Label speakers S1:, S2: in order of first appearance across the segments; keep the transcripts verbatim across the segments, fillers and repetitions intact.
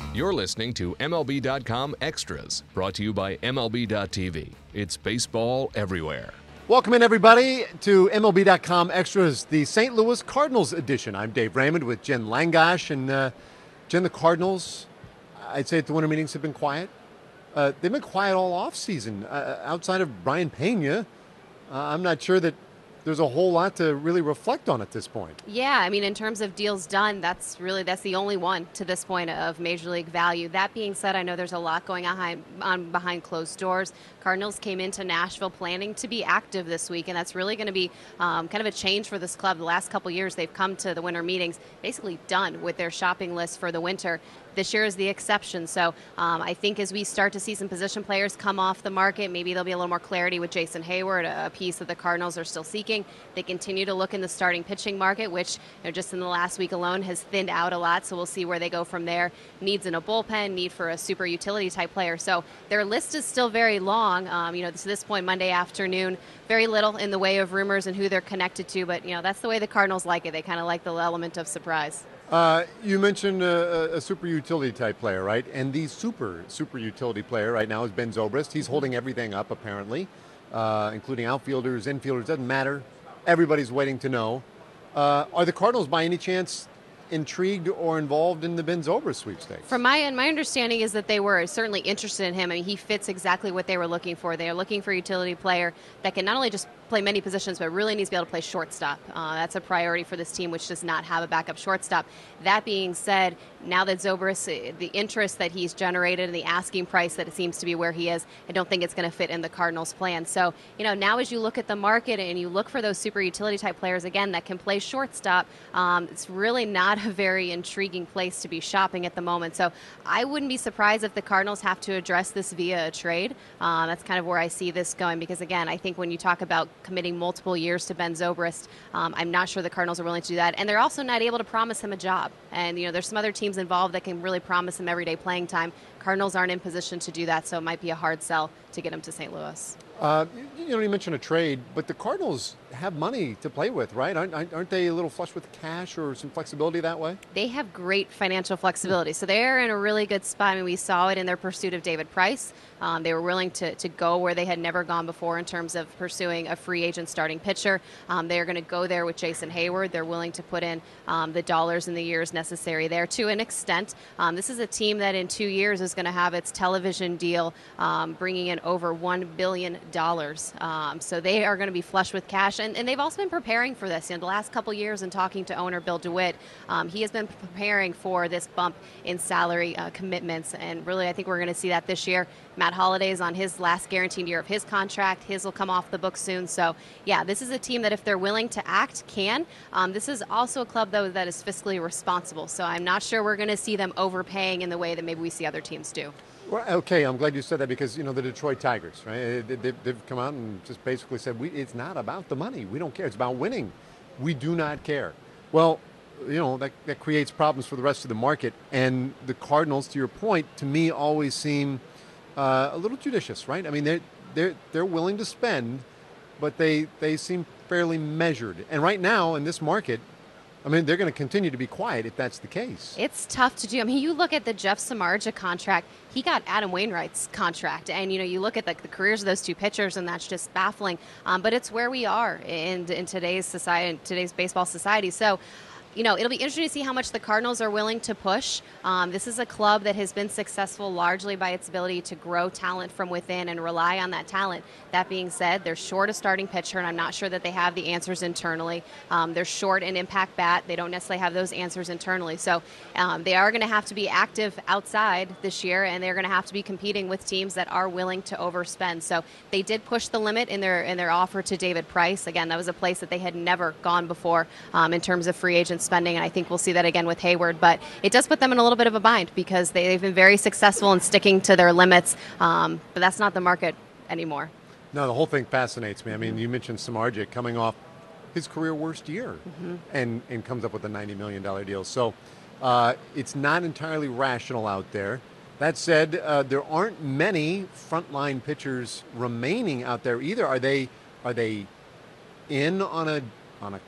S1: You're listening to M L B dot com Extras, brought to you by M L B dot T V. It's baseball everywhere.
S2: Welcome in, everybody, to M L B dot com Extras, the Saint Louis Cardinals edition. I'm Dave Raymond with Jen Langash. And, uh, Jen, the Cardinals, I'd say at the winter meetings have been quiet. Uh, they've been quiet all offseason. Uh, outside of Brian Pena, uh, I'm not sure that there's a whole lot to really reflect on at this point.
S3: Yeah, I mean, in terms of deals done, that's really, that's the only one to this point of Major League value. That being said, I know there's a lot going on, on behind closed doors. Cardinals came into Nashville planning to be active this week, and that's really going to be um, kind of a change for this club. The last couple years, they've come to the winter meetings basically done with their shopping list for the winter. This year is the exception. So um, I think as we start to see some position players come off the market, maybe there'll be a little more clarity with Jason Hayward, a piece that the Cardinals are still seeking. They continue to look in the starting pitching market, which you know, just in the last week alone has thinned out a lot. So we'll see where they go from there. Needs in a bullpen, need for a super utility type player. So their list is still very long. Um, you know, to this point, Monday afternoon, very little in the way of rumors and who they're connected to. But, you know, that's the way the Cardinals like it. They kind of like the element of surprise.
S2: Uh, you mentioned a, a super utility type player, right? And the super, super utility player right now is Ben Zobrist. He's holding everything up, apparently, uh, including outfielders, infielders, doesn't matter. Everybody's waiting to know. Uh, are the Cardinals, by any chance, intrigued or involved in the Ben Zobrist sweepstakes?
S3: From my and my understanding is that they were certainly interested in him. I mean, he fits exactly what they were looking for. They are looking for a utility player that can not only just play many positions, but really needs to be able to play shortstop. Uh, that's a priority for this team, which does not have a backup shortstop. That being said, now that Zobrist, the interest that he's generated and the asking price that it seems to be where he is, I don't think it's going to fit in the Cardinals' plan. So, you know, now as you look at the market and you look for those super utility type players, again, that can play shortstop, um, it's really not a very intriguing place to be shopping at the moment. So I wouldn't be surprised if the Cardinals have to address this via a trade. Um, that's kind of where I see this going because, again, I think when you talk about committing multiple years to Ben Zobrist, um, I'm not sure the Cardinals are willing to do that. And they're also not able to promise him a job. And, you know, there's some other teams involved that can really promise him everyday playing time. Cardinals aren't in position to do that, so it might be a hard sell to get him to Saint Louis.
S2: Uh, you know, you mentioned a trade, but the Cardinals have money to play with, right? Aren't, aren't they a little flush with cash or some flexibility that way?
S3: They have great financial flexibility, so they're in a really good spot. I mean, we saw it in their pursuit of David Price. Um, they were willing to, to go where they had never gone before in terms of pursuing a free agent starting pitcher. Um, they're going to go there with Jason Hayward. They're willing to put in um, the dollars and the years necessary there to an extent. Um, this is a team that in two years is going to have its television deal um, bringing in over one billion dollars. Um, so they are going to be flush with cash, and, and they've also been preparing for this. You know, the last couple years in talking to owner Bill DeWitt, um, he has been preparing for this bump in salary uh, commitments, and really I think we're going to see that this year. Matt Holliday is on his last guaranteed year of his contract. His will come off the book soon. So, yeah, this is a team that if they're willing to act, can. Um, this is also a club, though, that is fiscally responsible. So I'm not sure we're going to see them overpaying in the way that maybe we see other teams do.
S2: Well, okay, I'm glad you said that because, you know, the Detroit Tigers, right, they've come out and just basically said, we, it's not about the money. We don't care. It's about winning. We do not care. Well, you know, that, that creates problems for the rest of the market. And the Cardinals, to your point, to me always seem uh, a little judicious, right? I mean, they're, they're, they're willing to spend, but they, they seem fairly measured. And right now in this market, I mean, they're going to continue to be quiet if that's the case.
S3: It's tough to do. I mean, you look at the Jeff Samardzija contract. He got Adam Wainwright's contract. And, you know, you look at the, the careers of those two pitchers, and that's just baffling. Um, but it's where we are in, in today's society, in today's baseball society. So, you know, it'll be interesting to see how much the Cardinals are willing to push. Um, this is a club that has been successful largely by its ability to grow talent from within and rely on that talent. That being said, they're short a starting pitcher, and I'm not sure that they have the answers internally. Um, they're short an impact bat. They don't necessarily have those answers internally. So um, they are going to have to be active outside this year, and they're going to have to be competing with teams that are willing to overspend. So they did push the limit in their in their offer to David Price. Again, that was a place that they had never gone before um, in terms of free agent spending, and I think we'll see that again with Hayward. But it does put them in a little bit of a bind because they, they've been very successful in sticking to their limits, um, but that's not the market anymore.
S2: No, the whole thing fascinates me. I mean, you mentioned Samardzija coming off his career worst year mm-hmm. and, and comes up with a ninety million dollars deal. So uh, it's not entirely rational out there. That said, uh, there aren't many frontline pitchers remaining out there either. Are they are they in on a on a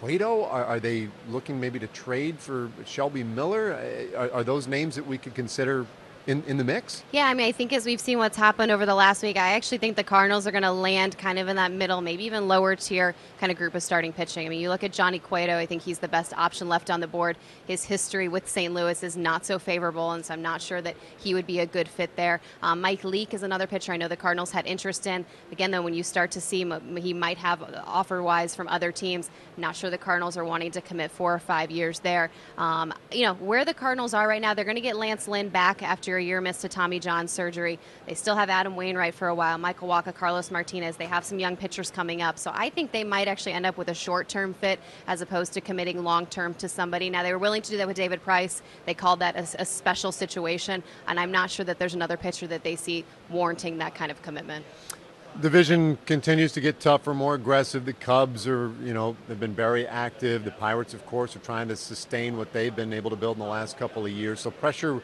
S2: Cueto? Are, are they looking maybe to trade for Shelby Miller? Are, are those names that we could consider in, in the mix?
S3: Yeah, I mean, I think as we've seen what's happened over the last week, I actually think the Cardinals are going to land kind of in that middle, maybe even lower tier kind of group of starting pitching. I mean, you look at Johnny Cueto, I think he's the best option left on the board. His history with Saint Louis is not so favorable, and so I'm not sure that he would be a good fit there. Um, Mike Leake is another pitcher I know the Cardinals had interest in. Again, though, when you start to see him, he might have offer-wise from other teams. Not sure the Cardinals are wanting to commit four or five years there. Um, you know, where the Cardinals are right now, they're going to get Lance Lynn back after a year missed to Tommy John surgery. They still have Adam Wainwright for a while, Michael Wacha, Carlos Martinez. They have some young pitchers coming up. So I think they might actually end up with a short-term fit as opposed to committing long-term to somebody. Now, they were willing to do that with David Price. They called that a, a special situation, and I'm not sure that there's another pitcher that they see warranting that kind of commitment.
S2: Division continues to get tougher, more aggressive. The Cubs are, you know, they've been very active. The Pirates, of course, are trying to sustain what they've been able to build in the last couple of years. So pressure,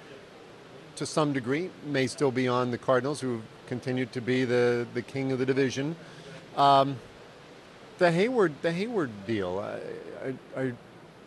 S2: to some degree, may still be on the Cardinals, who have continued to be the, the king of the division. Um, the Hayward, the Hayward deal, uh, are, are,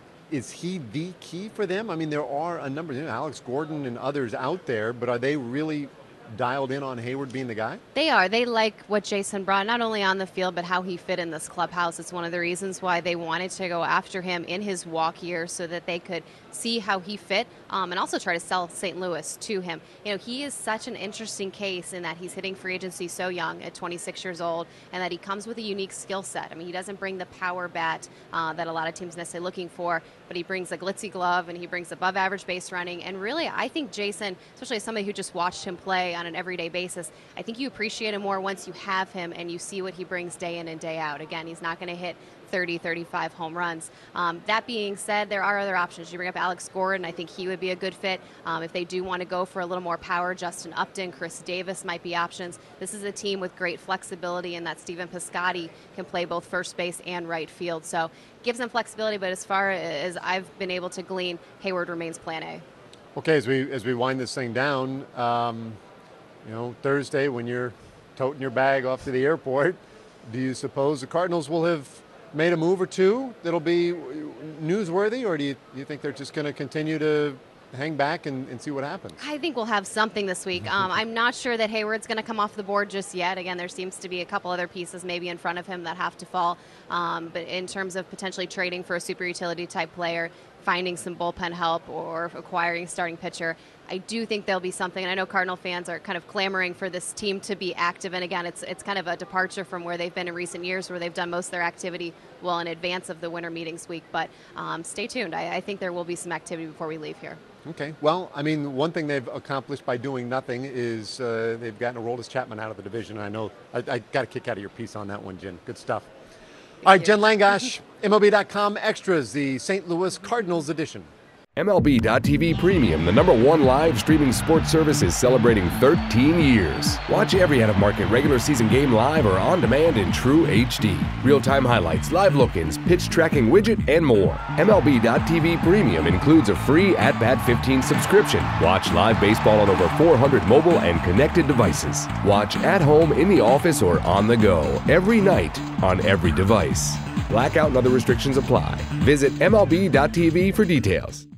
S2: is he the key for them? I mean, there are a number, you know, Alex Gordon and others out there, but are they really dialed in on Hayward being the guy?
S3: They are. They like what Jason brought, not only on the field, but how he fit in this clubhouse. It's one of the reasons why they wanted to go after him in his walk year so that they could see how he fit um, and also try to sell Saint Louis to him. You know, he is such an interesting case in that he's hitting free agency so young at twenty-six years old, and that he comes with a unique skill set. I mean, he doesn't bring the power bat uh, that a lot of teams necessarily looking for, but he brings a glitzy glove and he brings above average base running. And really, I think Jason, especially as somebody who just watched him play on an everyday basis, I think you appreciate him more once you have him and you see what he brings day in and day out. Again, he's not going to hit thirty, thirty-five home runs. Um, that being said, there are other options. You bring up Alex Gordon. I think he would be a good fit. Um, if they do want to go for a little more power, Justin Upton, Chris Davis might be options. This is a team with great flexibility in that Stephen Piscotty can play both first base and right field. So gives them flexibility, but as far as I've been able to glean, Hayward remains plan A.
S2: Okay, as we as we wind this thing down, um, you know, Thursday when you're toting your bag off to the airport, do you suppose the Cardinals will have made a move or two that'll be newsworthy, or do you, do you think they're just going to continue to hang back and, and see what happens?
S3: I think we'll have something this week. Um, I'm not sure that Hayward's going to come off the board just yet. Again, there seems to be a couple other pieces maybe in front of him that have to fall. Um, but in terms of potentially trading for a super utility type player, finding some bullpen help, or acquiring a starting pitcher, I do think there'll be something. And I know Cardinal fans are kind of clamoring for this team to be active. And again, it's it's kind of a departure from where they've been in recent years, where they've done most of their activity well in advance of the winter meetings week. But um, stay tuned. I, I think there will be some activity before we leave here.
S2: Okay. Well, I mean, one thing they've accomplished by doing nothing is uh, they've gotten Aroldis Chapman out of the division. I know I, I got a kick out of your piece on that one, Jen. Good stuff.
S3: Thank
S2: All right,
S3: you.
S2: Jen Langosh, M L B dot com Extras, the Saint Louis Cardinals edition.
S1: M L B dot T V Premium, the number one live streaming sports service, is celebrating thirteen years. Watch every out-of-market regular season game live or on demand in true H D. Real-time highlights, live look-ins, pitch tracking widget, and more. M L B dot T V Premium includes a free At Bat fifteen subscription. Watch live baseball on over four hundred mobile and connected devices. Watch at home, in the office, or on the go every night on every device. Blackout and other restrictions apply. Visit M L B dot T V for details.